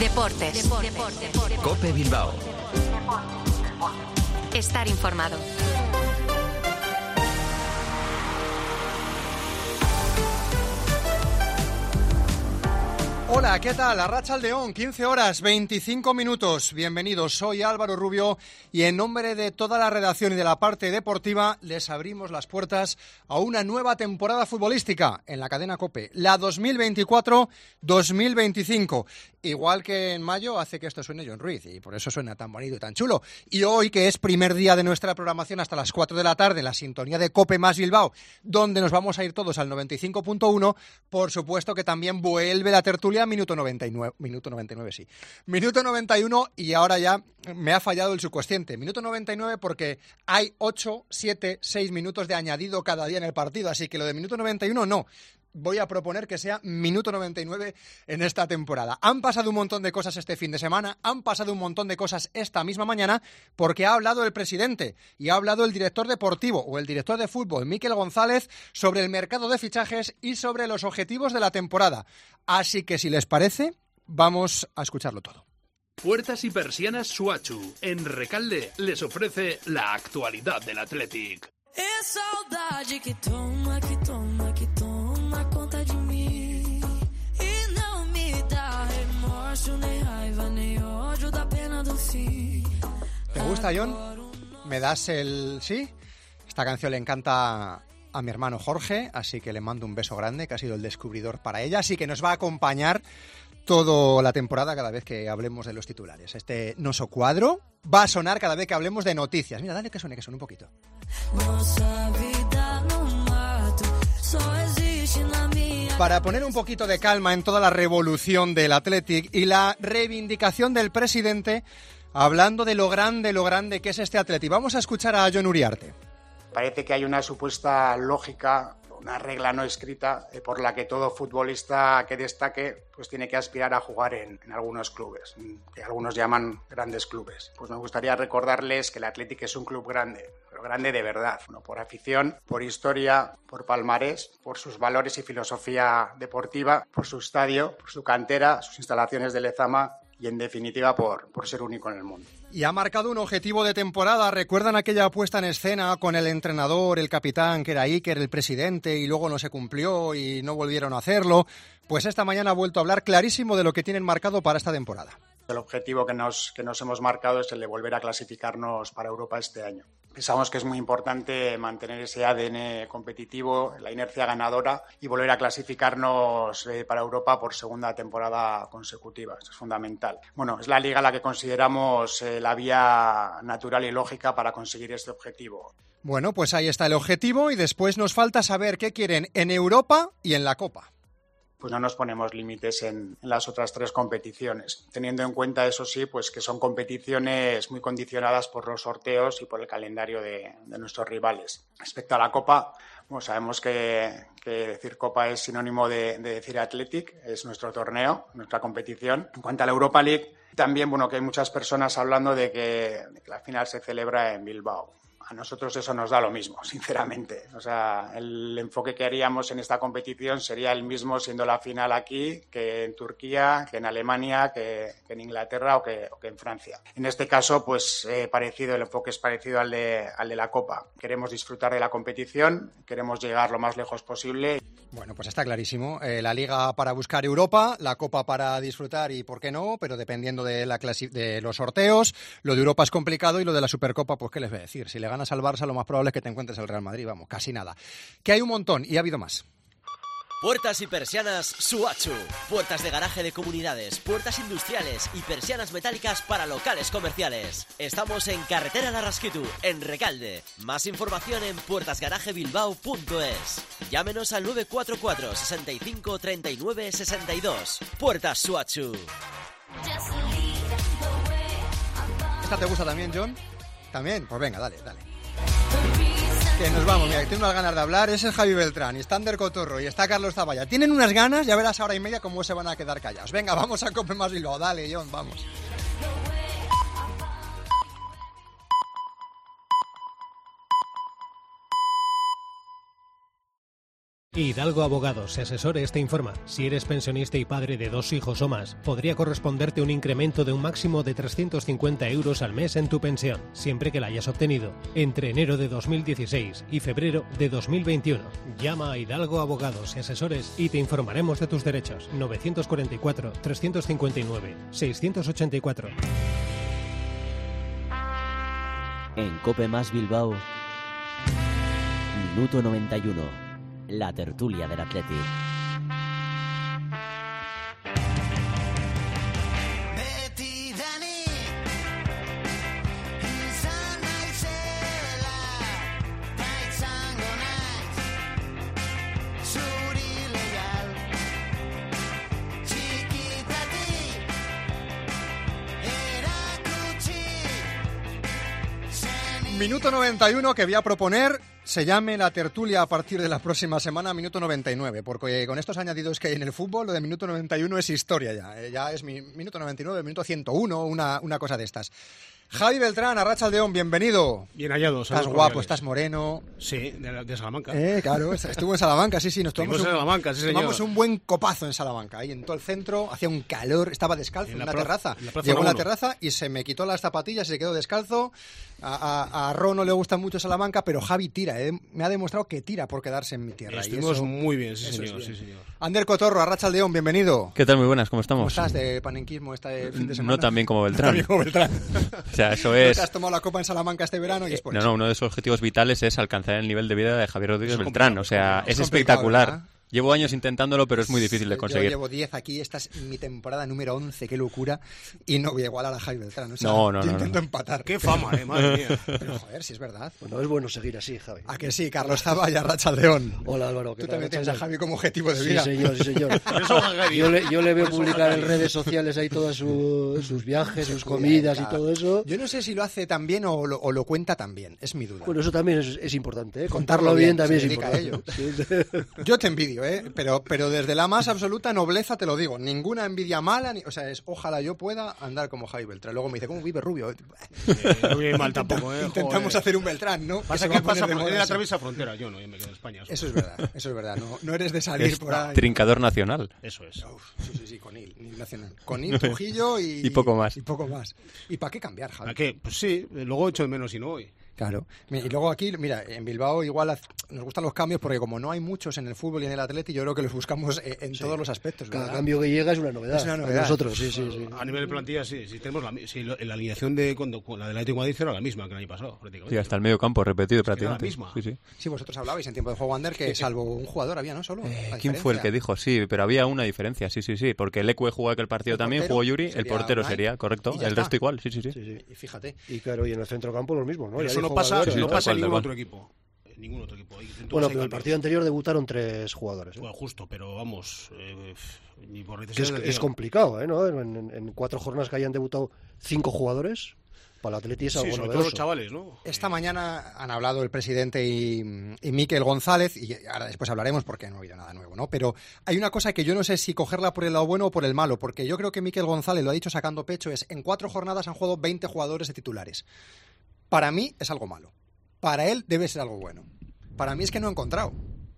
Deportes. COPE Bilbao. Estar informado. Hola, ¿qué tal? Arratsaldeon, 15 horas, 25 minutos. Bienvenidos, soy Álvaro Rubio y en nombre de toda la redacción y de la parte deportiva les abrimos las puertas a una nueva temporada futbolística en la cadena COPE, la 2024-2025. Igual que en mayo hace que esto suene John Ruiz y por eso suena tan bonito y tan chulo. Y hoy, que es primer día de nuestra programación hasta las 4 de la tarde en la sintonía de COPE más Bilbao, donde nos vamos a ir todos al 95.1, por supuesto que también vuelve la tertulia minuto 99, sí. Minuto 91 y ahora ya me ha fallado el subconsciente. Minuto 99 porque hay 8, 7, 6 minutos de añadido cada día en el partido, así que lo de minuto 91 no. Voy a proponer que sea minuto 99 en esta temporada. Han pasado un montón de cosas este fin de semana, han pasado un montón de cosas esta misma mañana, porque ha hablado el presidente y ha hablado el director deportivo o el director de fútbol, Mikel González, sobre el mercado de fichajes y sobre los objetivos de la temporada. Así que, si les parece, vamos a escucharlo todo. Puertas y persianas Suachu, en Recalde, les ofrece la actualidad del Athletic. É saudade que toma conta de mim e não me dá remorso, nem raiva, nem ódio da pena do fim. ¿Te gusta, John? ¿Me das el sí? Esta canción le encanta a mi hermano Jorge, así que le mando un beso grande, que ha sido el descubridor para ella, así que nos va a acompañar toda la temporada cada vez que hablemos de los titulares. Este noso cuadro va a sonar cada vez que hablemos de noticias. Mira, dale que suene un poquito. Para poner un poquito de calma en toda la revolución del Athletic y la reivindicación del presidente, hablando de lo grande que es este Athletic. Vamos a escuchar a Jon Uriarte. Parece que hay una supuesta lógica, una regla no escrita, por la que todo futbolista que destaque pues tiene que aspirar a jugar en algunos clubes, que algunos llaman grandes clubes. Pues me gustaría recordarles que el Athletic es un club grande, pero grande de verdad, ¿no? Por afición, por historia, por palmarés, por sus valores y filosofía deportiva, por su estadio, por su cantera, sus instalaciones de Lezama y, en definitiva, por ser único en el mundo. Y ha marcado un objetivo de temporada. ¿Recuerdan aquella puesta en escena con el entrenador, el capitán, que era Iker, el presidente, y luego no se cumplió y no volvieron a hacerlo? Pues esta mañana ha vuelto a hablar clarísimo de lo que tienen marcado para esta temporada. El objetivo que nos hemos marcado es el de volver a clasificarnos para Europa este año. Pensamos que es muy importante mantener ese ADN competitivo, la inercia ganadora y volver a clasificarnos para Europa por segunda temporada consecutiva. Eso es fundamental. Bueno, es la liga la que consideramos la vía natural y lógica para conseguir este objetivo. Bueno, pues ahí está el objetivo y después nos falta saber qué quieren en Europa y en la Copa. Pues no nos ponemos límites en las otras tres competiciones, teniendo en cuenta, eso sí, pues que son competiciones muy condicionadas por los sorteos y por el calendario de nuestros rivales. Respecto a la Copa, bueno, sabemos que decir Copa es sinónimo de decir Athletic, es nuestro torneo, nuestra competición. En cuanto a la Europa League, también, bueno, que hay muchas personas hablando de que la final se celebra en Bilbao. A nosotros eso nos da lo mismo, sinceramente. O sea, el enfoque que haríamos en esta competición sería el mismo siendo la final aquí que en Turquía, que en Alemania, que en Inglaterra o que en Francia. En este caso, pues parecido, el enfoque es parecido al de la Copa. Queremos disfrutar de la competición, queremos llegar lo más lejos posible. Bueno, pues está clarísimo. La Liga para buscar Europa, la Copa para disfrutar y por qué no, pero dependiendo de los sorteos. Lo de Europa es complicado y lo de la Supercopa, pues qué les voy a decir. Si le ganas al Barça, lo más probable es que te encuentres el Real Madrid, vamos, casi nada. Que hay un montón y ha habido más. Puertas y persianas Suachu. Puertas de garaje de comunidades, puertas industriales y persianas metálicas para locales comerciales. Estamos en Carretera Larrasquitu, en Recalde. Más información en puertasgarajebilbao.es. Llámenos al 944 65 39 62. Puertas Suachu. ¿Esta te gusta también, John? ¿También? Pues venga, dale. Que nos vamos, mira, que tiene unas ganas de hablar. Es el Javi Beltrán, y está Ander Cotorro y está Carlos Zavalla. Tienen unas ganas, ya verás hora y media cómo se van a quedar callados. Venga, vamos a COPE más Bilbao. Dale, John, vamos. Hidalgo Abogados y Asesores te informa. Si eres pensionista y padre de 2 hijos o más, podría corresponderte un incremento de un máximo de 350 euros al mes en tu pensión, siempre que la hayas obtenido entre enero de 2016 y febrero de 2021. Llama a Hidalgo Abogados y Asesores y te informaremos de tus derechos. 944-359-684. En Cope Más Bilbao, minuto 91. La tertulia del Athletic. Minuto 91 que voy a proponer se llame la tertulia a partir de la próxima semana, minuto 99, porque con estos añadidos que hay en el fútbol, lo de minuto 91 es historia ya. Ya es minuto 99, minuto 101, una cosa de estas. Javi Beltrán, Arratsaldeon, bienvenido. Bien hallados. Estás guapo, estás moreno. Sí, de Salamanca. Claro, estuvo en Salamanca, sí, nos tomamos Salamanca, sí, señor. Tomamos un buen copazo en Salamanca, ahí en todo el centro, hacía un calor, estaba descalzo en una terraza. Llegó a la terraza y se me quitó las zapatillas y se quedó descalzo. A Ro no le gusta mucho Salamanca, pero Javi tira, me ha demostrado que tira por quedarse en mi tierra. Estuvimos muy bien, sí señor. Ander Cotorro, Arratsaldeon, bienvenido. ¿Qué tal? Muy buenas, ¿cómo estamos? ¿Cómo estás de panenquismo este fin de semana? No tan bien como Beltrán. No tan bien como Beltrán. O sea, eso es... Has tomado la copa en Salamanca este verano y es por eso. No, uno de sus objetivos vitales es alcanzar el nivel de vida de Javier Rodríguez Beltrán. O sea, es espectacular. ¿Verdad? Llevo años intentándolo, pero es muy difícil de conseguir. Yo llevo 10 aquí, esta es mi temporada número 11, qué locura, y no voy a igualar a Javi Beltrán. O sea, no. Intento empatar. Qué fama, madre mía. Pero joder, si es verdad. Bueno, es bueno seguir así, Javi. ¿A que sí? Carlos Zaba y Arratsaldeon. Hola, Álvaro. Tú también tienes a Javi como objetivo de vida. Sí, señor. Yo le veo publicar en redes sociales ahí todos sus viajes, sus comidas y todo eso. Yo no sé si lo hace tan bien o lo cuenta tan bien, es mi duda. Bueno, eso también es importante, ¿eh? Contarlo bien también es importante. A ello. Yo te envidio, pero desde la más absoluta nobleza te lo digo, ninguna envidia mala, o sea, es ojalá yo pueda andar como Javi Beltrán. Luego me dice, ¿cómo vive Rubio? No vive mal tampoco, Intentamos hacer un Beltrán, ¿no? Pasa que pasa por él atraviesa fronteras, yo me quedo en España. Eso es verdad, no eres de salir por ahí. Trincador nacional. Eso es. Sí, con Il nacional. Con Il, Trujillo y poco más. ¿Y para qué cambiar, Javi? ¿Para qué? Pues sí, luego echo de menos y no voy. Claro. Y luego aquí, mira, en Bilbao igual nos gustan los cambios porque como no hay muchos en el fútbol y en el Atleti, yo creo que los buscamos en todos los aspectos. ¿Verdad? Cada cambio que llega es una novedad. Es una novedad. Nosotros, sí. A nivel de plantilla, sí. Tenemos la alineación de la del Atlético de Madrid era la misma que el año pasado, prácticamente. Sí, hasta el medio campo repetido prácticamente. Era la misma. Sí, vosotros hablabais en tiempo de juego, Ander, que salvo un jugador había, ¿no? Solo. ¿Quién fue el que dijo? Sí, pero había una diferencia, sí. Porque el Ecue jugó aquel partido también, jugó Yuri, el portero sería, correcto. El resto igual, sí. Y fíjate. Y claro, y en el centrocampo lo mismo, ¿no? Eso no pasa en ningún otro equipo. Bueno, pero el partido anterior debutaron 3 jugadores. Bueno, justo, pero vamos, ni por es complicado, ¿no? En 4 jornadas que hayan debutado 5 jugadores, para el Atleti es algo novedoso. Todos los chavales, ¿no? Esta mañana han hablado el presidente y Mikel González, y ahora después hablaremos porque no ha habido nada nuevo, ¿no? Pero hay una cosa que yo no sé si cogerla por el lado bueno o por el malo, porque yo creo que Mikel González lo ha dicho sacando pecho, es en 4 jornadas han jugado 20 jugadores de titulares. Para mí es algo malo. Para él debe ser algo bueno. Para mí es que no ha encontrado.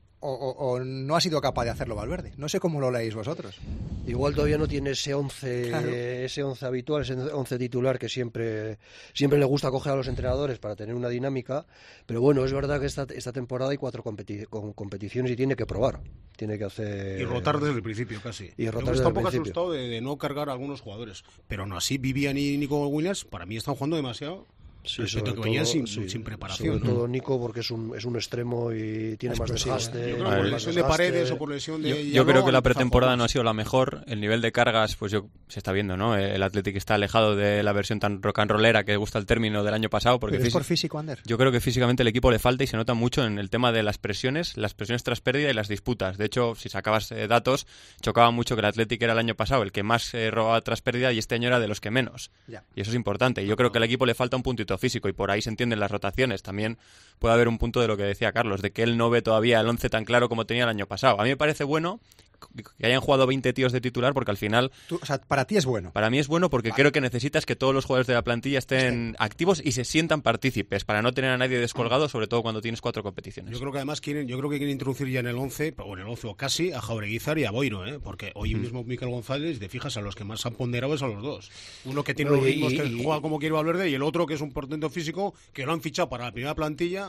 O no ha sido capaz de hacerlo Valverde. No sé cómo lo leéis vosotros. Igual todavía no tiene ese 11 habitual, ese 11 titular que siempre le gusta coger a los entrenadores para tener una dinámica. Pero bueno, es verdad que esta temporada hay 4 competiciones y tiene que probar. Tiene que hacer... Y rotar desde el principio casi. Está un poco asustado de no cargar a algunos jugadores. Pero aún así, Vivian y Nico Williams, para mí están jugando demasiado. Sí, sobre todo, que venían sin preparación. Sobre todo Nico, porque es un extremo y tiene más desgaste. Yo creo que por lesión de Paredes o por lesión de... Yo creo que la pretemporada no ha sido la mejor. El nivel de cargas, pues se está viendo, ¿no? El Athletic está alejado de la versión tan rock and rollera que gusta el término del año pasado. Porque ¿Es por físico, Ander? Yo creo que físicamente el equipo le falta y se nota mucho en el tema de las presiones tras pérdida y las disputas. De hecho, si sacabas datos, chocaba mucho que el Athletic era el año pasado el que más robaba tras pérdida y este año era de los que menos. Ya. Y eso es importante. Y yo creo que al equipo le falta un puntito físico y por ahí se entienden las rotaciones. También puede haber un punto de lo que decía Carlos, de que él no ve todavía el 11 tan claro como tenía el año pasado. A mí me parece bueno que hayan jugado 20 tíos de titular, porque al final... O sea, para ti es bueno. Para mí es bueno porque creo que necesitas que todos los jugadores de la plantilla estén activos y se sientan partícipes, para no tener a nadie descolgado, sobre todo cuando tienes 4 competiciones. Yo creo que además quieren introducir ya en el 11 o casi, a Jaureguizar y a Boiro, porque hoy mismo Mikel González, te fijas, a los que más han ponderado es a los dos. Uno que tiene los ritmos, que juega como quiere Valverde, y el otro que es un portento físico, que lo han fichado para la primera plantilla.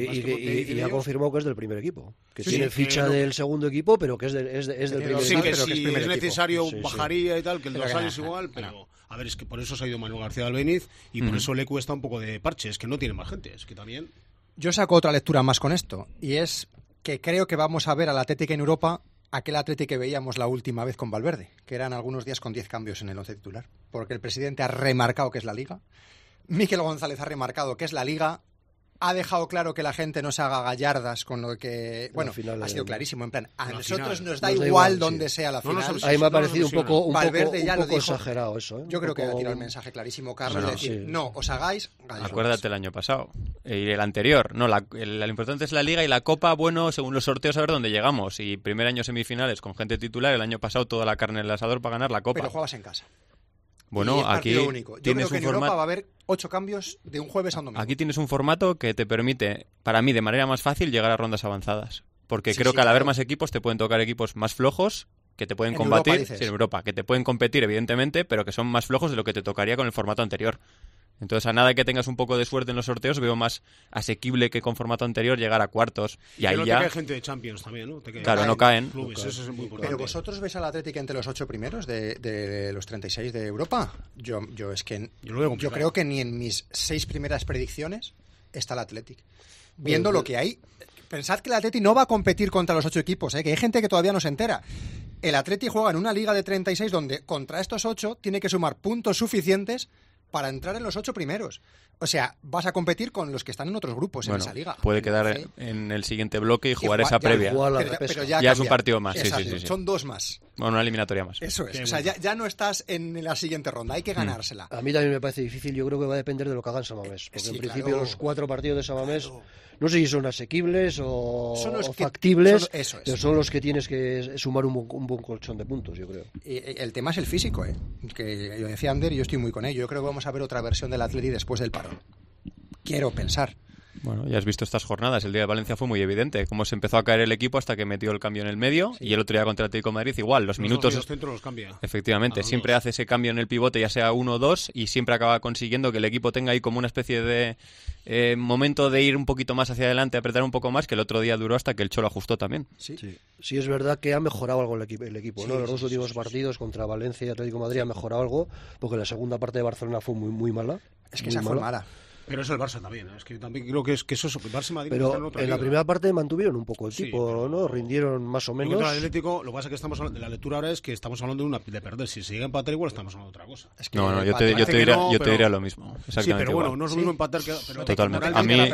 Y ha confirmado que es del primer equipo, que tiene ficha del segundo equipo, pero que es del primer equipo. Sí, que si es necesario bajaría y tal, que el dorsal es igual, pero a ver, es que por eso se ha ido Manuel García de Albéniz y por eso le cuesta un poco de parche, es que no tiene más gente, es que también... Yo saco otra lectura más con esto, y es que creo que vamos a ver al Atlético en Europa aquel Atlético que veíamos la última vez con Valverde, que eran algunos días con 10 cambios en el 11 titular, porque el presidente ha remarcado que es la Liga, Mikel González ha remarcado que es la Liga, ha dejado claro que la gente no se haga gallardas con lo que... Bueno, ha sido clarísimo, en plan, a nosotros nos da igual donde sea la final. A mí me ha parecido un poco exagerado eso. Yo creo que ha tirado el mensaje clarísimo, Carlos, de decir, no os hagáis gallardas. Acuérdate el año pasado y el anterior. No, lo importante es la Liga y la Copa, bueno, según los sorteos, a ver dónde llegamos. Y primer año semifinales con gente titular, el año pasado toda la carne en el asador para ganar la Copa. Pero jugabas en casa. Bueno, aquí único. Yo creo que en Europa va a haber 8 cambios de un jueves a un domingo. Aquí tienes un formato que te permite, para mí, de manera más fácil llegar a rondas avanzadas. Porque creo que al haber más equipos te pueden tocar equipos más flojos que te pueden combatir. En Europa, que te pueden competir, evidentemente, pero que son más flojos de lo que te tocaría con el formato anterior. Entonces, a nada que tengas un poco de suerte en los sorteos, veo más asequible que con formato anterior llegar a cuartos. Y ahí ya... Hay gente de Champions también, ¿no? Claro, no caen. Clubes, eso es muy importante. Pero vosotros veis al Atlético entre los 8 primeros de los 36 de Europa. Yo es que yo creo que ni en mis 6 primeras predicciones está el Atlético. Viendo lo que hay, pensad que el Atlético no va a competir contra los 8 equipos, que hay gente que todavía no se entera. El Atlético juega en una liga de 36 donde contra estos 8 tiene que sumar puntos suficientes para entrar en los 8 primeros. O sea, vas a competir con los que están en otros grupos en esa liga. Puede quedar en el siguiente bloque y jugar esa previa. Pero ya es un partido más. Sí. Son 2 más. Bueno, una eliminatoria más. Eso es. O sea, ya no estás en la siguiente ronda. Hay que ganársela. A mí también me parece difícil. Yo creo que va a depender de lo que hagan San Mamés. Porque en principio los 4 partidos de San Mamés... No sé si son asequibles o factibles, pero son los que tienes que sumar un buen colchón de puntos, yo creo. Y el tema es el físico, que yo decía Ander y yo estoy muy con ello. Yo creo que vamos a ver otra versión del Atleti después del parón. Quiero pensar. Bueno, ya has visto estas jornadas. El día de Valencia fue muy evidente cómo se empezó a caer el equipo hasta que metió el cambio en el medio y el otro día contra el Atlético de Madrid igual. Los minutos... Los centros los cambia. Efectivamente, siempre hace ese cambio en el pivote, ya sea 1 o 2, y siempre acaba consiguiendo que el equipo tenga ahí como una especie de momento de ir un poquito más hacia adelante, apretar un poco más, que el otro día duró hasta que el Cholo ajustó también. Sí, es verdad que ha mejorado algo el equipo, ¿no? Los 2 últimos partidos contra Valencia y Atlético de Madrid ha mejorado algo, porque la segunda parte de Barcelona fue muy mala. Es que esa fue mala. Pero eso el Barça también, es que también creo que eso es el Barça Madrid. Pero en la primera parte mantuvieron un poco el tipo, ¿no? Rindieron más o menos. Contra el Atlético, lo que pasa es que estamos hablando, la lectura ahora es que estamos hablando de perder. Si se llega a empatar igual estamos hablando de otra cosa. Es que yo te diría lo mismo. Sí, pero bueno, no es lo mismo empatar que... Pero totalmente. A mí,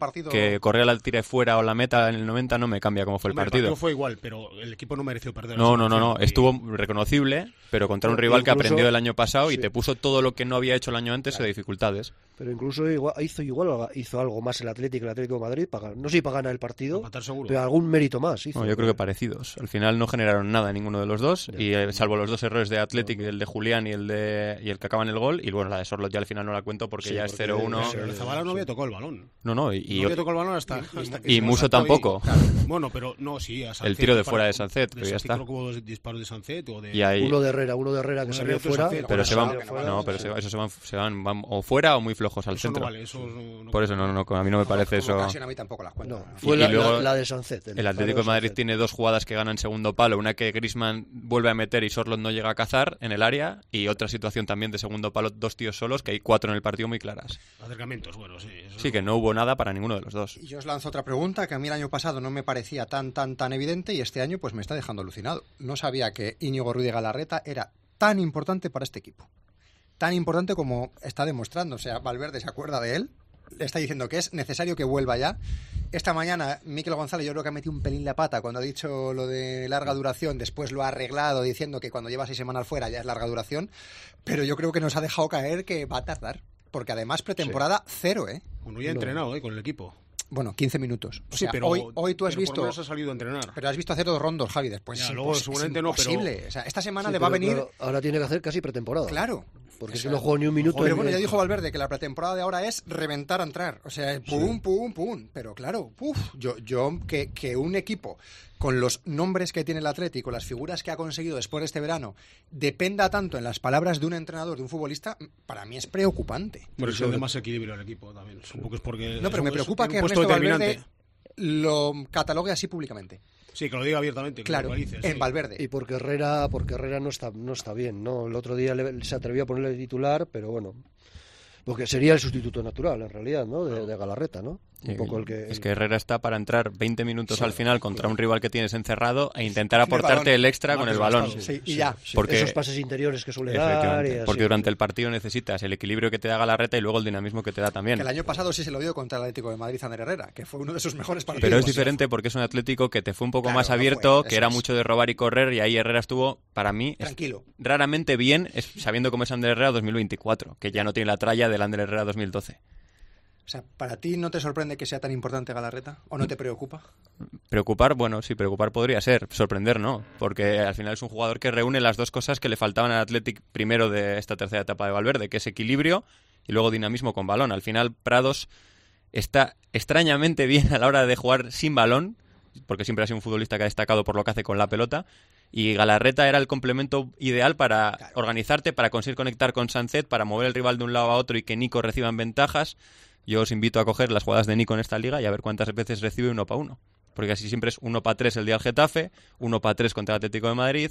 que Correa la tire fuera o la meta en el 90 no me cambia cómo fue el partido. El partido fue igual, pero el equipo no mereció perder. No. Estuvo reconocible, pero contra un rival que aprendió el año pasado y te puso todo lo que no había hecho el año antes de dificultades. Pero incluso hizo algo más el Atlético de Madrid, no sé si para ganar el partido, pero algún mérito más hizo. Yo creo que parecidos. Al final no generaron nada ninguno de los dos, y salvo los 2 errores de Atlético, el de Julián y el que acaba en el gol, y bueno, la de Sorlot ya al final no la cuento porque ya es 0-1. El Zabala no había tocado el balón. No había tocado el balón hasta y Muso tampoco. Bueno, pero no, sí, a Sancet, el tiro de fuera de Sancet, pero ya está. Creo que hubo 2 disparos de Sancet o de... Y hay... uno de Herrera que salió fuera, pero se van o fuera o muy flojos al centro. Por eso no, a mí no me parece eso. A mí tampoco las cuento. Fue la de Sancet. El Atlético de Madrid tiene 2 jugadas que ganan segundo palo, una que Griezmann vuelve a meter y Sorlot no llega a cazar en el área, y otra situación también de segundo palo, 2 tíos solos, que hay 4 en el partido muy claras. Acercamientos, bueno, sí. Sí, que no hubo nada para ninguno de los dos. Y yo os lanzo otra pregunta que a mí el año pasado no me parecía tan evidente, y este año pues me está dejando alucinado. No sabía que Íñigo Ruiz de Galarreta era tan importante para este equipo. Tan importante como está demostrando. O sea, Valverde se acuerda de él, le está diciendo que es necesario que vuelva ya. Esta mañana Mikel González yo creo que ha metido un pelín la pata cuando ha dicho lo de larga duración, después lo ha arreglado diciendo que cuando lleva 6 semanas fuera ya es larga duración, pero yo creo que nos ha dejado caer que va a tardar, porque además pretemporada 0, Uno ya ha entrenado con el equipo. Bueno, 15 minutos. O sea, pero hoy tú has pero visto... por lo menos ha salido a entrenar. Pero has visto hacer 2 rondos, Javi, después. Ya, luego seguramente no, pero... imposible. O sea, esta semana Sí, le va a pero venir... claro, ahora tiene que hacer casi pretemporada. Claro. Porque O es sea, que no juego ni un minuto. Pero bueno, ya dijo Valverde que la pretemporada de ahora es reventar a entrar. O sea, pum, pum, pum. Pero claro, que un equipo con los nombres que tiene el Atlético, las figuras que ha conseguido después de este verano, dependa tanto en las palabras de un entrenador, de un futbolista, para mí es preocupante. Bueno, es de más equilibrio al equipo también. Supongo que es porque... No, pero me preocupa que Ernesto Valverde lo catalogue así públicamente. Sí, que lo diga abiertamente. Claro, en Valverde. Y porque Herrera no está bien, ¿no? El otro día se atrevió a ponerle de titular, pero bueno, porque sería el sustituto natural, en realidad, ¿no? De Galarreta, ¿no? Un poco Es que Herrera está para entrar 20 minutos al final contra un rival que tienes encerrado e intentar aportarte el extra con el balón. Sí, y ya. Porque, esos pases interiores que suele dar. Y así, porque durante el partido necesitas el equilibrio que te da Galarreta y luego el dinamismo que te da también. Que el año pasado sí se lo dio contra el Atlético de Madrid, Ander Herrera, que fue uno de sus mejores partidos. Pero es diferente porque es un Atlético que te fue un poco más abierto, que era mucho de robar y correr, y ahí Herrera estuvo, para mí, tranquilo, raramente bien, sabiendo cómo es Ander Herrera 2024, que ya no tiene la tralla del Ander Herrera 2012. O sea, ¿para ti no te sorprende que sea tan importante Galarreta? ¿O no te preocupa? Preocupar, bueno, sí, preocupar podría ser. Sorprender, no. Porque al final es un jugador que reúne las dos cosas que le faltaban al Athletic primero de esta tercera etapa de Valverde, que es equilibrio y luego dinamismo con balón. Al final, Prados está extrañamente bien a la hora de jugar sin balón, porque siempre ha sido un futbolista que ha destacado por lo que hace con la pelota. Y Galarreta era el complemento ideal para organizarte, para conseguir conectar con Sancet, para mover el rival de un lado a otro y que Nico reciban ventajas. Yo os invito a coger las jugadas de Nico en esta liga y a ver cuántas veces recibe 1-1. Porque así siempre es 1-3 el día del Getafe, 1-3 contra el Atlético de Madrid,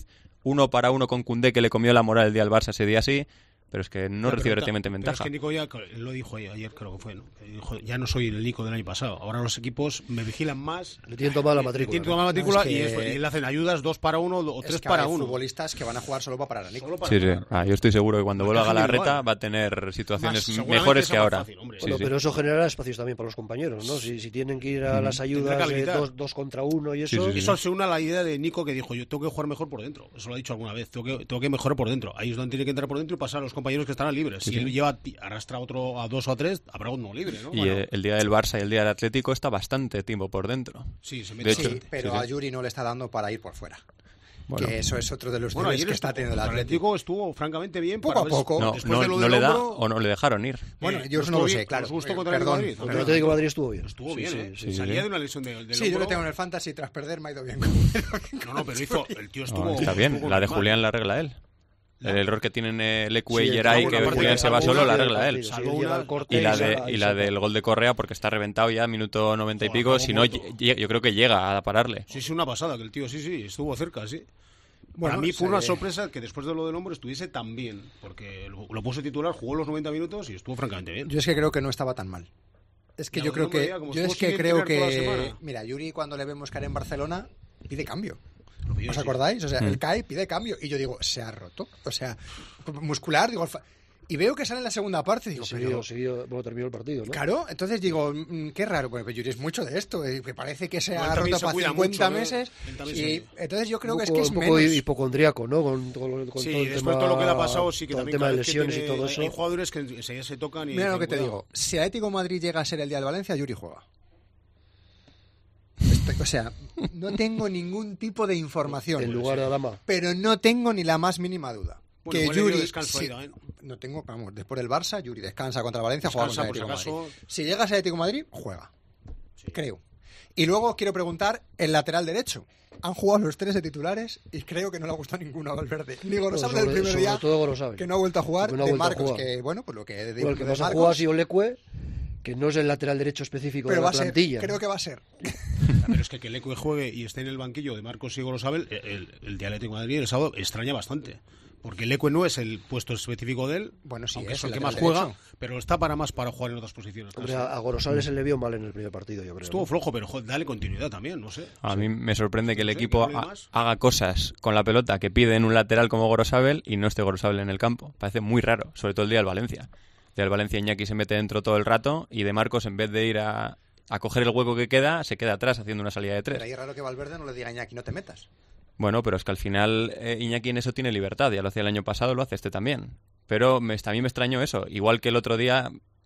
1-1 con Koundé, que le comió la moral el día al Barça ese día así, pero es que no recibe relativamente ventaja. Pero es que Nico ya lo dijo ayer, creo que fue, ¿no? Dijo, ya no soy el Nico del año pasado. Ahora los equipos me vigilan más. Le tienen tomada la matrícula. Y le hacen ayudas 2-1 o 3-1. Hay futbolistas que van a jugar solo para parar a Nico. Sí. Yo estoy seguro que cuando vuelva a Galarreta va a tener situaciones mejores que ahora. Fácil, bueno, pero eso genera espacios también para los compañeros, ¿no? Si tienen que ir a las ayudas de 2 contra 1 y eso... Eso se une a la idea de Nico que dijo, yo tengo que jugar mejor por dentro. Eso lo ha dicho alguna vez. Tengo que mejorar por dentro. Ahí es donde tiene que entrar por dentro y pasar a los compañeros que están libres. Si él arrastra otro a 2 o a 3, habrá uno libre, ¿no? Y el día del Barça y el día del Atlético está bastante tiempo por dentro. Sí, se mete. Sí, pero a Yuri no le está dando para ir por fuera. Bueno, que eso es otro de los días que está teniendo el Atlético. Estuvo francamente bien. Poco a poco. No le da o no le dejaron ir. Bueno, yo no lo sé, claro. Perdón. El Atlético de Madrid estuvo bien. Estuvo bien, salía de una lesión del Sí, yo lo tengo en el Fantasy, tras perder me ha ido bien. No, pero el tío estuvo... Está bien, la de Julián la arregla él. El error que tienen Lecue y Geray, que Julián se va solo, la arregla él. Y la del gol de Correa, porque está reventado ya, minuto 90 y pico. Si no, yo creo que llega a pararle. Sí, una pasada, que el tío estuvo cerca, sí. Para mí fue una sorpresa que después de lo del hombro estuviese tan bien, porque lo puso titular, jugó los 90 minutos y estuvo francamente bien. Yo es que creo que no estaba tan mal. Es que yo creo que... Mira, Yuri cuando le vemos caer en Barcelona, pide cambio. ¿Os acordáis? O sea, él cae, pide cambio. Y yo digo, se ha roto. O sea, muscular, digo... Y veo que sale en la segunda parte. Digo, terminó el partido, ¿no? Claro, entonces digo, qué raro. Bueno, pues Yuri es mucho de esto. Me parece que se ha roto para 50 meses. Y entonces yo creo que es un poco hipocondríaco, ¿no? Con todo el tema, todo lo que le ha pasado, sí, que todo también el tema de lesiones y todo eso. Hay jugadores que se tocan y... Mira lo que te digo. Si Atlético de Madrid llega a ser el día del Valencia, Yuri juega. O sea, no tengo ningún tipo de información. En lugar de Adama. Pero no tengo ni la más mínima duda. Bueno, que Yuri, no tengo, vamos, después del Barça, Yuri descansa contra Valencia, juega contra Atlético Madrid. Si llegas a Atlético de Madrid, juega. Sí. Creo. Y luego quiero preguntar, el lateral derecho. Han jugado los 3 de titulares y creo que no le ha gustado ninguno a Valverde. Ni Gorosabel del primer día, que no ha vuelto a jugar, de Marcos, que bueno, pues lo que digo. El que más ha jugado ha sido Lecue, que no es el lateral derecho específico de la plantilla. Creo que va a ser. Pero es que Lecue juegue y esté en el banquillo de Marcos y Gorosabel, el de Atlético de Madrid el sábado extraña bastante. Porque el Lecue no es el puesto específico de él, bueno, sí, aunque es el que más juega, pero está para jugar en otras posiciones. Hombre, a Gorosabel se le vio mal en el primer partido, yo creo. Estuvo flojo, pero dale continuidad también, no sé. A mí me sorprende que el equipo haga cosas con la pelota que pide en un lateral como Gorosabel y no esté Gorosabel en el campo. Parece muy raro, sobre todo el día del Valencia. El día del Valencia Iñaki se mete dentro todo el rato y de Marcos, en vez de ir a coger el hueco que queda, se queda atrás haciendo una salida de 3. Pero ahí es raro que Valverde no le diga a Iñaki, no te metas. Bueno, pero es que al final Iñaki en eso tiene libertad. Ya lo hacía el año pasado, lo hace este también. Pero a mí me extrañó eso. Igual que el otro día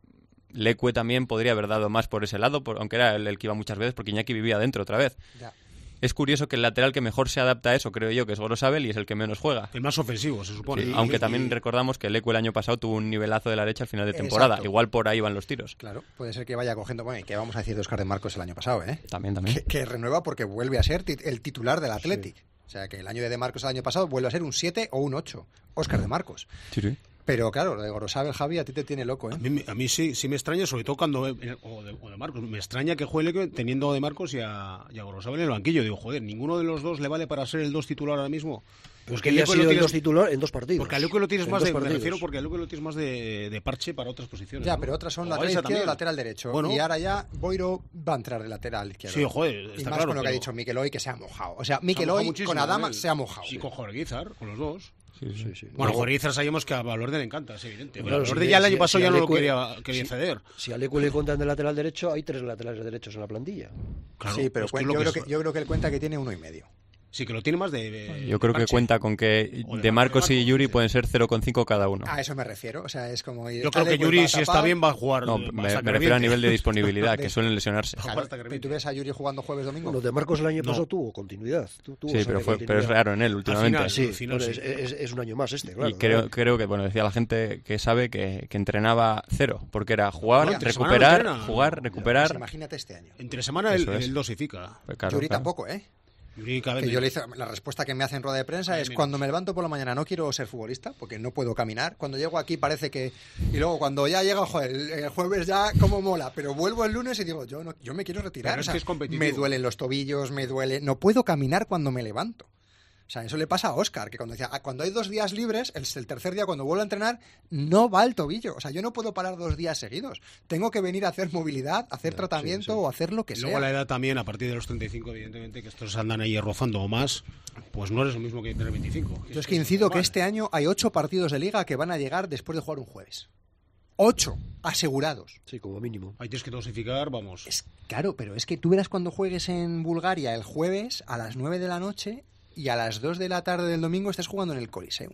Leque también podría haber dado más por ese lado, aunque era el que iba muchas veces, porque Iñaki vivía dentro otra vez. Ya. Es curioso que el lateral que mejor se adapta a eso, creo yo, que es Gorosabel, y es el que menos juega. El más ofensivo, se supone. Sí, aunque también recordamos que Leque el año pasado tuvo un nivelazo de la derecha al final de temporada. Exacto. Igual por ahí van los tiros. Claro, puede ser que vaya cogiendo... Bueno, y que vamos a decir de Óscar de Marcos el año pasado, ¿eh? También. Que renueva porque vuelve a ser el titular del Athletic. Sí. O sea, que el año de Marcos el año pasado vuelve a ser un 7 o un 8. Óscar de Marcos. Sí. Pero claro, lo de Gorosabel, Javi, a ti te tiene loco, ¿eh? A mí sí me extraña, sobre todo cuando... O de Marcos. Me extraña que juegue Leque teniendo a De Marcos y a Gorosabel en el banquillo. Digo, joder, ¿ninguno de los dos le vale para ser el 2 titular ahora mismo? Pues que ya ha sido el 2 titular en 2 partidos. Porque a Leque lo tienes más de... Me refiero porque a Leque lo tienes más de parche para otras posiciones. Ya, ¿no? pero otras son lateral izquierdo y lateral derecho. Bueno, y ahora ya Boiro va a entrar de lateral izquierdo. Sí, joder, está y más claro, con lo pero... que ha dicho Mikel Hoy, que se ha mojado. O sea, Mikel Hoy con Adama se ha mojado. Y con Jorge Guizar, con los dos. Sí. Bueno, Jorge Guizar sabemos que a Valverde le encanta, es evidente. Claro, Valverde ya el año pasado ya no lo quería ceder. Si a Leque le cuentan de lateral derecho, hay 3 laterales derechos en la plantilla. Claro, sí, pero yo creo que él cuenta que tiene 1,5. Sí, que lo tiene más de yo creo que cuenta con que De Marcos y Yuri pueden ser 0,5 cada uno. A eso me refiero. O sea, es como... Yo creo que Yuri, si está bien, va a jugar. No, me refiero a nivel de disponibilidad, que suelen lesionarse. Claro, ¿tú ves a Yuri jugando jueves, domingo? Lo de Marcos el año pasado tuvo continuidad. Sí, pero es raro en él últimamente. Final, es un año más claro. Y creo que, decía la gente que sabe que entrenaba 0, porque era jugar, recuperar. Pues imagínate este año. Entre semana él dosifica. Pues claro, Yuri tampoco, ¿eh? Que yo le hice, la respuesta que me hace en rueda de prensa es: cuando me levanto por la mañana no quiero ser futbolista porque no puedo caminar. Cuando llego aquí parece que... Y luego cuando ya llega, joder, el jueves ya como mola, pero vuelvo el lunes y digo, yo me quiero retirar. Pero es que es competitivo. Me duelen los tobillos, no puedo caminar cuando me levanto. O sea, eso le pasa a Óscar, que cuando decía, cuando hay 2 días libres, el tercer día cuando vuelvo a entrenar, no va el tobillo. O sea, yo no puedo parar 2 días seguidos. Tengo que venir a hacer movilidad, hacer tratamiento o hacer lo que sea. Luego la edad también, a partir de los 35, evidentemente, que estos andan ahí rozando o más, pues no eres lo mismo que tener 25. Yo es que incido que este año hay 8 partidos de Liga que van a llegar después de jugar un jueves. 8 asegurados. Sí, como mínimo. Ahí tienes que dosificar, vamos. Claro, pero es que tú verás cuando juegues en Bulgaria el jueves a las 9 de la noche... y a las 2 de la tarde del domingo estás jugando en el Coliseum.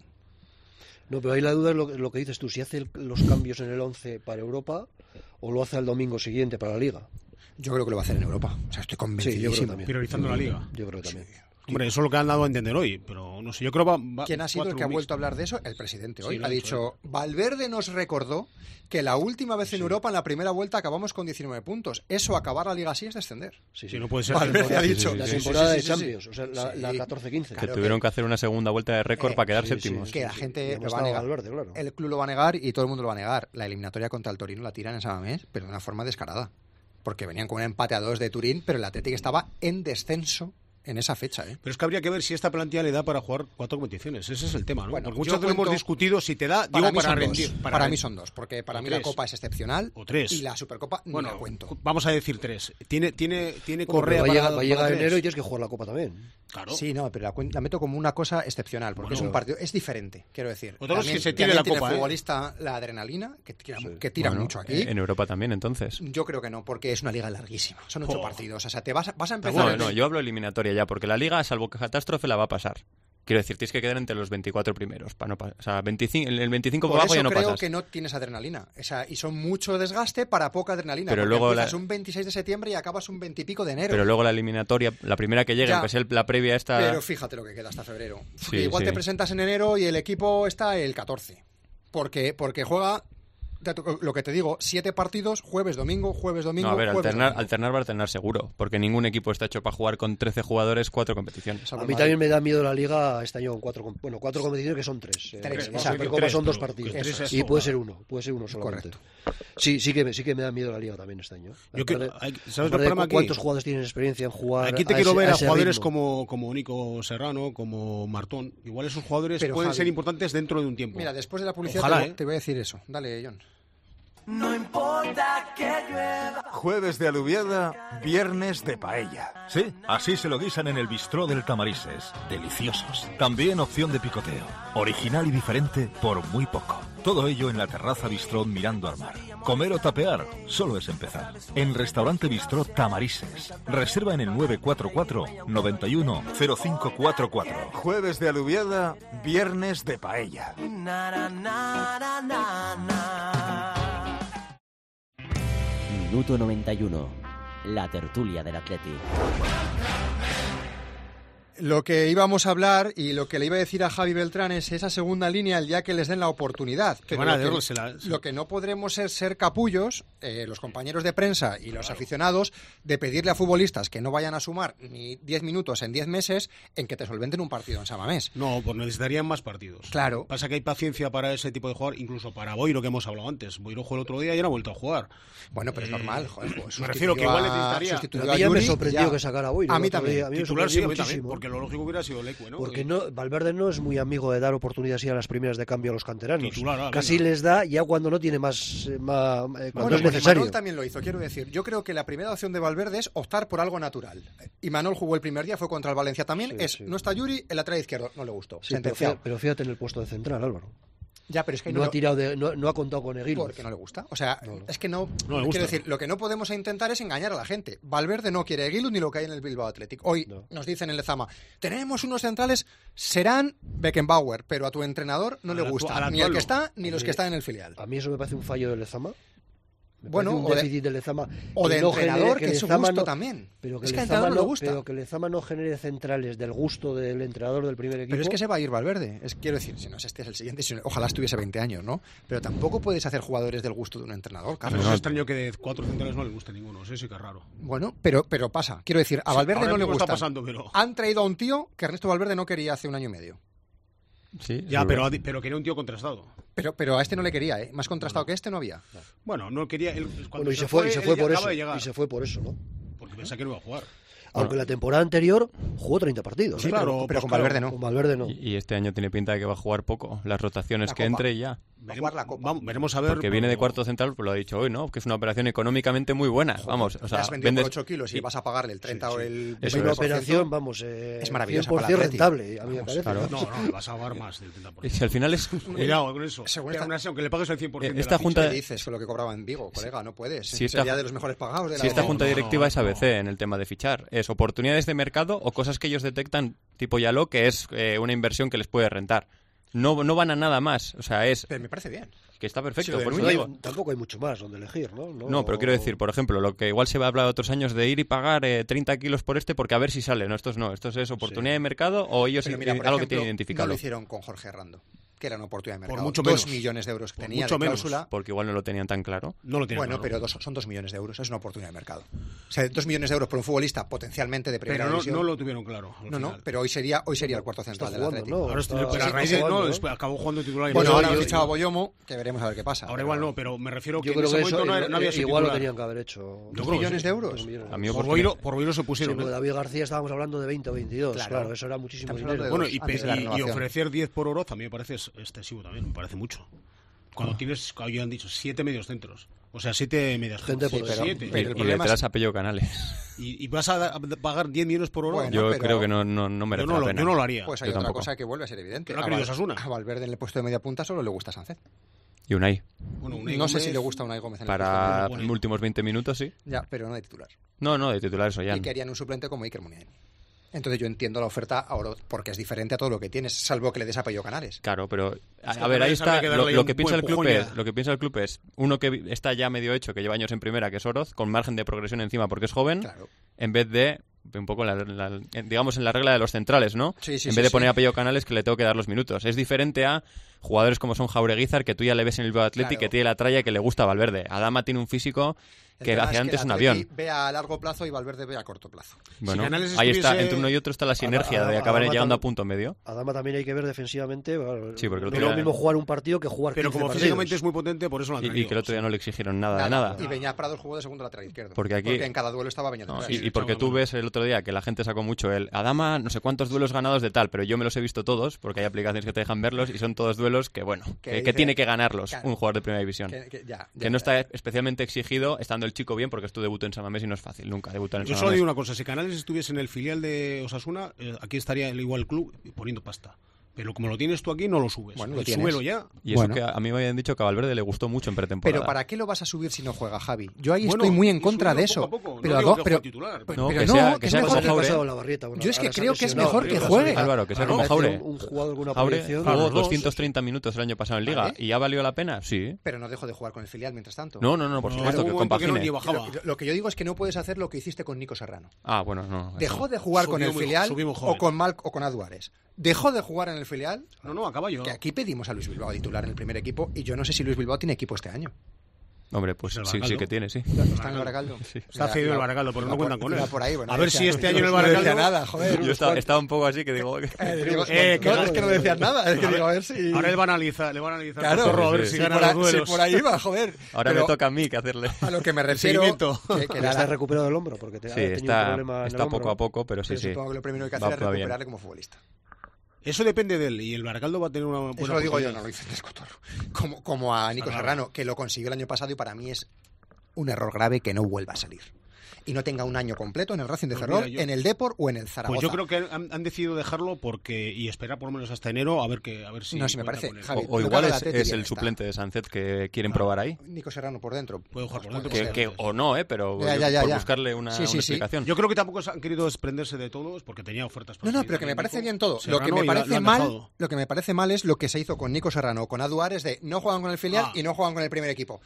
No, pero ahí la duda es lo que dices tú, si hace los cambios en el 11 para Europa o lo hace el domingo siguiente para la Liga. Yo creo que lo va a hacer en Europa. O sea, estoy convencido. Sí, yo creo también. Priorizando la Liga. Yo creo que también. Hombre, eso es lo que han dado a entender hoy, pero no sé, yo creo va ¿Quién ha sido el que ha vuelto a hablar de eso? El presidente hoy. Sí, ha dicho, Valverde nos recordó que la última vez en Europa, en la primera vuelta, acabamos con 19 puntos. Eso, acabar la Liga así, es descender. Sí, no puede ser. Valverde ha dicho. La temporada de Champions, o sea, la 14-15. Que tuvieron que hacer una segunda vuelta de récord para quedar séptimos. Que la gente lo va a negar. Valverde, claro. El club lo va a negar y todo el mundo lo va a negar. La eliminatoria contra el Torino la tiran en Samamés, pero de una forma descarada. Porque venían con un empate a 2 de Turín, pero el Atlético estaba en descenso en esa fecha, ¿eh? Pero es que habría que ver si esta plantilla le da para jugar 4 competiciones. Ese es el tema, ¿no? Bueno, porque muchas veces hemos discutido si te da, digo, para rendir. Para mí son 2, porque para mí la Copa es excepcional. O 3. Y la Supercopa ni la cuento. Vamos a decir 3. Tiene Correa va a llegar enero y tienes que jugar la Copa también. Claro. Sí, no, pero la meto como una cosa excepcional, porque es un partido, es diferente, quiero decir. Otros que se tire la Copa, el futbolista la adrenalina, que tira mucho aquí. En Europa también, entonces. Yo creo que no, porque es una liga larguísima. Son 8 partidos. O sea, te vas a empezar... No, yo hablo eliminatoria ya, porque la liga, salvo que catástrofe, la va a pasar. Quiero decir, tienes que quedar entre los 24 primeros. Para no o sea, 25, el 25 por abajo ya no pasas. Por eso creo que no tienes adrenalina. O sea, y son mucho desgaste para poca adrenalina. Pero luego empiezas un 26 de septiembre y acabas un 20 y pico de enero. Pero luego la eliminatoria, la primera que llegue, aunque sea la previa esta... Pero fíjate lo que queda hasta febrero. Sí, igual te presentas en enero y el equipo está el 14. Porque juega... Lo que te digo, 7 partidos, jueves, domingo. No, a ver, alternar va a alternar seguro, porque ningún equipo está hecho para jugar con 13 jugadores, 4 competiciones. A mí también me da miedo la Liga este año con 4 competiciones que son 3. La Supercopa son 2 partidos. Y puede ser uno solamente. Correcto. Sí que me da miedo la Liga también este año. ¿Sabes el problema aquí? ¿Cuántos jugadores tienen experiencia en jugar? Aquí te quiero ver a jugadores como Nico Serrano, como Martón. Igual esos jugadores pueden ser importantes dentro de un tiempo. Mira, después de la publicidad te voy a decir eso. Dale, John. No importa que llueva. Jueves de alubiada, viernes de paella. Sí, así se lo guisan en el bistró del Tamarises. Deliciosos. También opción de picoteo. Original y diferente por muy poco. Todo ello en la terraza bistró mirando al mar. Comer o tapear solo es empezar. En Restaurante Bistró Tamarises. Reserva en el 944 91 0544. Jueves de alubiada, viernes de paella. Minuto 91. La tertulia del Atleti. Lo que íbamos a hablar y lo que le iba a decir a Javi Beltrán es esa segunda línea el día que les den la oportunidad. Pero lo que no podremos es ser capullos, los compañeros de prensa y los aficionados, de pedirle a futbolistas que no vayan a sumar ni 10 minutos en 10 meses en que te solventen un partido en San Mamés. No, pues necesitarían más partidos. Claro. Pasa que hay paciencia para ese tipo de jugador, incluso para Boiro, que hemos hablado antes. Boiro jugó el otro día y no ha vuelto a jugar. Bueno, pero es normal, joder. Pues me refiero que igual necesitaría... A mí me sorprendió que sacara a Boiro. A mí también. Titular sí, muchísimo. Porque lo lógico hubiera sido Leque, ¿no? Porque Valverde no es muy amigo de dar oportunidad así a las primeras de cambio a los canteranos. Titular, casi les da ya cuando no tiene más cuando es necesario. Imanol también lo hizo, quiero decir. Yo creo que la primera opción de Valverde es optar por algo natural. Imanol jugó el primer día, fue contra el Valencia también. No está Yuri, el lateral izquierdo no le gustó. Sí, pero fíjate en el puesto de central, Álvaro. Ya, pero es que no ha contado con Eguiluz. Porque no le gusta. O sea, es que no quiero decir, lo que no podemos intentar es engañar a la gente. Valverde no quiere Eguiluz ni lo que hay en el Bilbao Athletic. Hoy nos dicen en Lezama, tenemos unos centrales, serán Beckenbauer, pero a tu entrenador no le gusta. Ni el que está, ni los que están en el filial. A mí eso me parece un fallo de Lezama. Bueno, un déficit de Lezama o de entrenador, que es su gusto también. Pero que Lezama no gusta. Pero que Lezama no genere centrales del gusto del entrenador del primer equipo. Pero es que se va a ir Valverde. Quiero decir, si no este es el siguiente, ojalá estuviese 20 años, ¿no? Pero tampoco puedes hacer jugadores del gusto de un entrenador, Carlos. Es extraño que de 4 centrales no le guste ninguno. Eso sí que es raro. Bueno, pero pasa. Quiero decir, a Valverde no le gusta. Pero... Han traído a un tío que Ernesto Valverde no quería hace un año y medio. Sí, ya, pero quería un tío contrastado. Pero a este no le quería, ¿eh? Más contrastado que este no había. Bueno, no quería... Y se fue por eso, ¿no? Porque pensaba que no iba a jugar. Aunque la temporada anterior jugó 30 partidos. Sí, claro, pero con Valverde no. Con Valverde no. Y este año tiene pinta de que va a jugar poco. Las rotaciones que entre y ya. Va a jugar la Copa. Veremos a ver. Porque viene de cuarto central, pues lo ha dicho hoy, ¿no? Que es una operación económicamente muy buena. Joder, vamos, o sea, has vendido por 8 kilos y vas a pagarle el 30 o el 20%. Es una operación, vamos, es maravillosa 100% rentable, a mí me parece. Claro. No, vas a pagar más del 30%. Si al final es... Cuidado con eso. Aunque le pagues el 100% esta junta... ¿Qué dices con lo que cobraba en Vigo, colega? No puedes. Sería de los mejores pagados de la... Si esta junta directiva es ABC en el tema de fichar. Es oportunidades de mercado o cosas que ellos detectan, tipo Yaló, que es una inversión que les puede rentar. No van a nada más. O sea, Pero me parece bien. Que está perfecto. Sí, tampoco hay mucho más donde elegir, ¿no? No, pero quiero decir, por ejemplo, lo que igual se va a hablar otros años de ir y pagar 30 kilos por porque a ver si sale. No, estos es oportunidad de mercado o ellos mira, por algo ejemplo, que tienen identificado. No lo hicieron con Jorge Rando, que era una oportunidad de mercado. Por mucho 2 millones de euros que tenía de cláusula. Porque igual no lo tenían tan claro. No lo tienen claro. Pero son 2 millones de euros, es una oportunidad de mercado. O sea, 2 millones de euros por un futbolista potencialmente de primera división. Pero no lo tuvieron claro. No, pero hoy sería el cuarto central del Atlético. Ahora a raíz de acabó jugando titular. Bueno, ahora han fichado a Boyomo, que veremos a ver qué pasa. Ahora igual no, pero me refiero que en ese momento no había igual lo tenían que haber hecho. 2 millones de euros. A mí por Boiro se pusieron. Por David García estábamos hablando de 20 o 22. Claro, eso era muchísimo dinero. Bueno, y ofrecer 10 por Oroz a mí me parece excesivo también, me parece mucho. Cuando tienes, como ya han dicho, 7 medios centros. O sea, 7 medias gente por 7. Pero y detrás a Pello Canales. ¿Y vas a pagar 10 millones por Oroz? Bueno, yo creo que no merece la pena. Yo no lo haría. Pues hay otra cosa que vuelve a ser evidente. A Valverde en el puesto de media punta solo le gusta Sánchez. Y Unai. Bueno, no sé si le gusta Unai Gómez en para los últimos 20 minutos, sí. Ya, pero no de titular. No, de titular eso ya. Y querían un suplente como Iker Muniain. Entonces yo entiendo la oferta ahora porque es diferente a todo lo que tienes, salvo que le des a Pello Canales. Claro, pero a ver, ahí está lo que piensa el club es uno que está ya medio hecho, que lleva años en primera, que es Oroz, con margen de progresión encima porque es joven, claro. En vez de un poco digamos en la regla de los centrales, ¿no? Sí, en vez de poner a Pello Canales que le tengo que dar los minutos. Es diferente a jugadores como son Jaureguizar, que tú ya le ves en el Bilbao Athletic, que tiene la tralla que le gusta a Valverde. Adama tiene un físico que hacia antes un avión. Ve a largo plazo y Valverde ve a corto plazo. Bueno, ahí está, entre uno y otro está la sinergia de acabar llegando a punto medio. Adama también hay que ver defensivamente. Sí, porque no es lo mismo jugar un partido que jugar 15 Pero como partidos. físicamente es muy potente, por eso lo han traído. Y que el otro día no le exigieron nada de nada. Y Beñat Prados jugó de segundo lateral izquierdo. Porque en cada duelo estaba Beñat. Y porque tú ves el otro día que la gente sacó mucho el Adama, no sé cuántos duelos ganados de tal, pero yo me los he visto todos, porque hay aplicaciones que te dejan verlos y son todos duelos que, bueno, que tiene que ganarlos un jugador de primera división. Que no está especialmente exigido, estando el chico bien, porque es tu debut en San Mamés y no es fácil nunca debutar en San Mamés. Yo solo digo una cosa, si Canales estuviese en el filial de Osasuna, aquí estaría igual el club poniendo pasta. Pero como lo tienes tú aquí, no lo subes. Bueno, súbelo ya. Y eso que a mí me habían dicho que a Valverde le gustó mucho en pretemporada. Pero ¿para qué lo vas a subir si no juega, Javi? Yo ahí estoy muy en contra de eso. Poco. Pero no que sea como Jaure. Yo es que creo que es mejor que juegue. Álvaro, que sea como Jaure. Un jugador con una Jaure proyección. jugó 230 minutos el año pasado en Liga. ¿Y ya valió la pena? Sí. Pero no dejó de jugar con el filial mientras tanto. No, por supuesto, que compagine. Lo que yo digo es que no puedes hacer lo que hiciste con Nico Serrano. Ah, bueno, no. Dejó de jugar con el filial o con Malc o con Aduares. Dejó de jugar en el filial. No, a caballo. Que aquí pedimos a Luis Bilbao titular en el primer equipo y yo no sé si Luis Bilbao tiene equipo este año. Hombre, pues sí que tiene, sí. ¿Está en el Baracaldo? Sí. Está cedido el Baracaldo, pero no cuentan con él. Por ahí, bueno, a ver si este año en el Baracaldo... nada, joder. Yo estaba un poco así que digo... Es que no decías nada. Es que digo, a ver si... Ahora le van a analizar claro, a ver si gana los duelos. Si por ahí va, joder. Ahora me toca a mí que hacerle... A lo que me refiero... Que está recuperado del hombro, porque sí, está poco a poco, pero sí. Supongo que lo primero que hay que hacer es recuperarle como futbolista. Eso depende de él, y el Baracaldo va a tener una buena Eso lo digo yo, no lo hice en Escotorro. Como a Nico Serrano, que lo consiguió el año pasado y para mí es un error grave que no vuelva a salir. Y no tenga un año completo en el Racing de Ferrol, en el Depor o en el Zaragoza. Pues yo creo que han decidido dejarlo y esperar por lo menos hasta enero a ver si... No, si me parece, Javi, o igual es el suplente de Sánchez que quieren probar ahí. Nico Serrano por dentro. Puede jugar por dentro. O no, pero por buscarle una explicación. Yo creo que tampoco han querido desprenderse de todos porque tenía ofertas. No, pero que me parece bien todo. Lo que me parece mal es lo que se hizo con Nico Serrano o con Aduares de no juegan con el filial y no juegan con el primer equipo.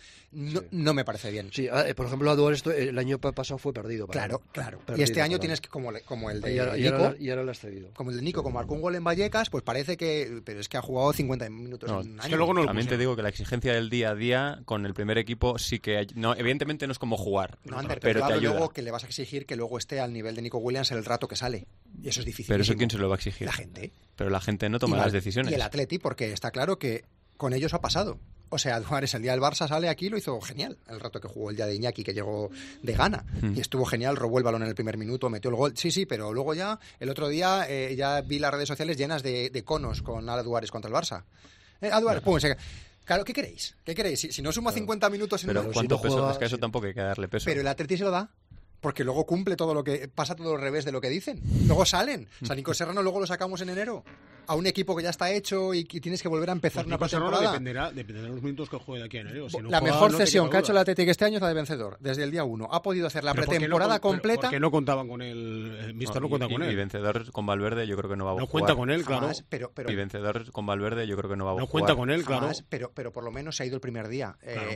No me parece bien. Sí, por ejemplo, Aduares el año pasado fue perdido. Claro. Y este año tienes que, como el de Nico, y ahora lo has cedido. Como el de Nico, como marcó un gol en Vallecas, pues parece que... Pero es que ha jugado 50 minutos en un año. Es que luego también te digo que la exigencia del día a día con el primer equipo sí que... evidentemente no es como jugar, pero te ayuda. Luego que le vas a exigir que luego esté al nivel de Nico Williams el rato que sale. Y eso es difícil. Pero eso ¿quién se lo va a exigir? La gente. Pero la gente no toma las decisiones. Y el Atleti, porque está claro que con ellos ha pasado. O sea, Juárez el día del Barça sale aquí, lo hizo genial. El rato que jugó el día de Iñaki, que llegó de gana. Y estuvo genial, robó el balón en el primer minuto, metió el gol. Sí, pero luego ya, el otro día, ya vi las redes sociales llenas de conos con Aduares contra el Barça. Aduares, pum, claro, ¿qué queréis? Si no suma 50 minutos... Pero ¿cuánto peso? Es que a eso tampoco hay que darle peso. Pero el Atleti se lo da. Porque luego cumple todo lo que... Pasa todo al revés de lo que dicen. Luego salen. O sea, Nico Serrano luego lo sacamos en enero. A un equipo que ya está hecho y tienes que volver a empezar una pretemporada. Dependerá de los minutos que juegue de aquí a enero. Si no la mejor cesión que ha hecho el Atlético este año es la de Vencedor. Desde el día 1. Ha podido hacer la pretemporada completa. Porque no contaban con él. El Mister no cuenta con él. Y Vencedor con Valverde yo creo que no va a jugar. No cuenta con él, claro. Y Vencedor con Valverde yo creo que no va a jugar. No cuenta con él, claro. Pero por lo menos se ha ido el primer día.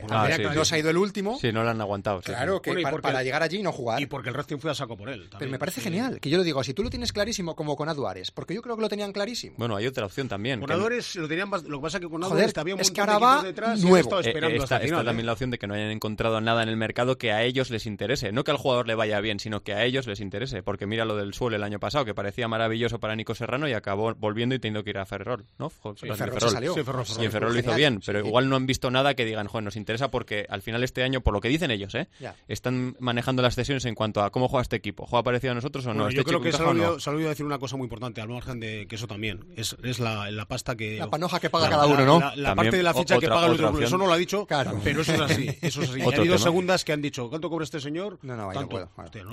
No se ha ido el último. Sí, no lo han aguantado. Claro, que para llegar allí y no jugar. Y porque el Racing fue a saco por él. También. Pero me parece genial. Que yo lo digo, si tú lo tienes clarísimo como con Aduares. Porque yo creo que lo tenían clarísimo. Bueno, hay otra opción también. Con Aduares lo tenían... Lo que pasa es que con Aduares había un montón de equipos detrás nuevo. Y estaba esperando hasta el final. Está también la opción de que no hayan encontrado nada en el mercado que a ellos les interese. No que al jugador le vaya bien, sino que a ellos les interese. Porque mira lo del Suelo el año pasado, que parecía maravilloso para Nico Serrano y acabó volviendo y teniendo que ir a Ferrol, ¿no? Ferrol salió. Y en Ferrol lo hizo bien, pero igual no han visto nada que digan, joder, nos interesa porque al final este año, por lo que dicen ellos, están manejando las cesiones en cuanto a cómo juega este equipo. ¿Juega parecido a nosotros o no? Yo creo que se ha olvidado decir una cosa muy importante, al margen de que eso también. Es la pasta que... La panoja que paga cada uno, ¿no? La parte de la ficha que paga el otro. Eso no lo ha dicho, pero eso es así. Ha habido segundas que han dicho, ¿cuánto cobra este señor? No puedo.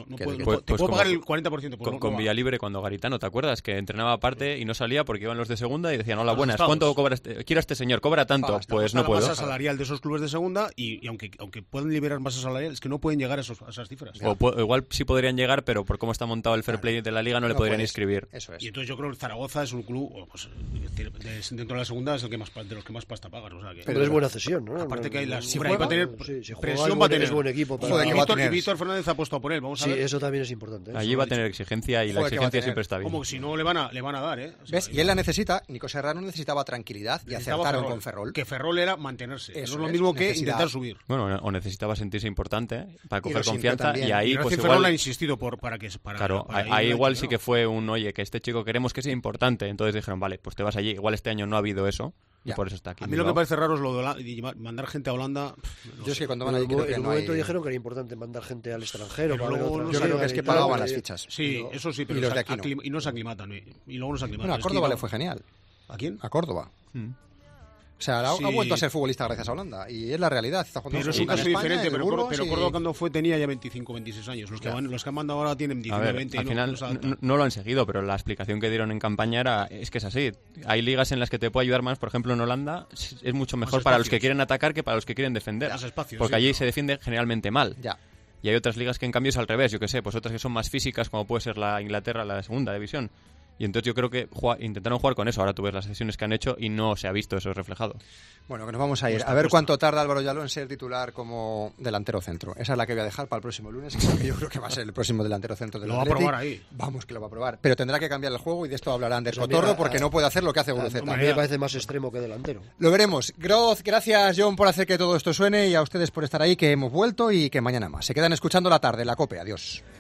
Te puedo pagar el 40%. Con Villalibre, cuando Garitano, ¿te acuerdas? Que entrenaba aparte y no salía porque iban los de segunda y decían, hola, buenas, ¿cuánto cobra quiero a este señor? ¿Cobra tanto? Pues no puedo. La masa salarial de esos clubes de segunda y aunque pueden liberar masa salarial, es que no pueden llegar a esas cifras. O igual sí podrían llegar, pero por cómo está montado el fair play de la liga no le podrían inscribir. Eso es. Y entonces yo creo que Zaragoza es un club, pues, dentro de la segunda es el que más de los que más pasta pagan. O sea que, pero es buena cesión, ¿no? Aparte que hay las... Si va a tener presión, va a tener... Es buen equipo. Y Víctor Fernández ha apostado por él. Vamos a ver. Sí, eso también es importante. Allí va a tener exigencia y la exigencia siempre está bien. Como que si no le van a dar, ¿eh? ¿Ves? Y él la necesita. Nico Serrano necesitaba tranquilidad y acertaron con Ferrol. Que Ferrol era mantenerse. Eso es lo mismo que intentar subir. Bueno, o necesitaba sentirse importante para coger confianza y ahí pues igual... Ferrol ha insistido para que... Claro, ahí igual sí que fue un, oye, que este chico queremos que sea importante. Entonces dijeron, vale, pues te vas allí. Igual este año no ha habido eso. Y por eso está aquí. A mí lo que parece raro es lo de mandar gente a Holanda. Yo es que cuando van allí creo que en un momento dijeron que era importante mandar gente al extranjero. Yo creo que es que pagaban las fichas. Sí, eso sí, pero y los de aquí no. Y no se aclimatan. Y luego no se aclimatan. Bueno, a Córdoba le fue genial. ¿A quién? A Córdoba. O sea, Sí. ha vuelto a ser futbolista gracias a Holanda. Y es la realidad. Está jugando Pero es en un caso España, diferente, en el pero Burgos Córdoba y- cuando fue tenía ya 25, 26 años. Los que han mandado ahora tienen A 19, ver, 20. al final no lo han seguido, pero la explicación que dieron en campaña es que es así. Hay ligas en las que te puede ayudar más, por ejemplo en Holanda es mucho mejor para los que quieren atacar que para los que quieren defender. Más espacios, porque sí, allí claro. se defiende generalmente mal. Ya. Y hay otras ligas que en cambio es al revés, yo que sé, pues otras que son más físicas, como puede ser la Inglaterra, la segunda división. Y entonces yo creo que intentaron jugar con eso. Ahora tú ves las sesiones que han hecho y no se ha visto eso reflejado. Bueno, que nos vamos a ir. A ver cuánto tarda Álvaro Yaló en ser titular como delantero centro. Esa es la que voy a dejar para el próximo lunes, que yo creo que va a ser el próximo delantero centro del Lo va a Athletic. probar ahí. Vamos, que lo va a probar. Pero tendrá que cambiar el juego y de esto hablará Ander Pues a mí, Cotorro porque no puede hacer lo que hace A Guruceta. mí me parece más extremo que delantero. Lo veremos. Gracias, John, por hacer que todo esto suene y a ustedes por estar ahí, que hemos vuelto y que mañana más. Se quedan escuchando la tarde, la COPE. Adiós.